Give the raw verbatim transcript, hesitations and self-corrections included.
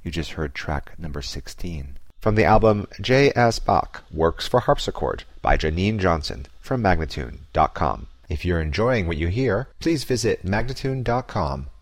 You just heard track number sixteen. From the album J S. Bach, Works for Harpsichord by Janine Johnson from Magnatune dot com. If you're enjoying what you hear, please visit Magnatune dot com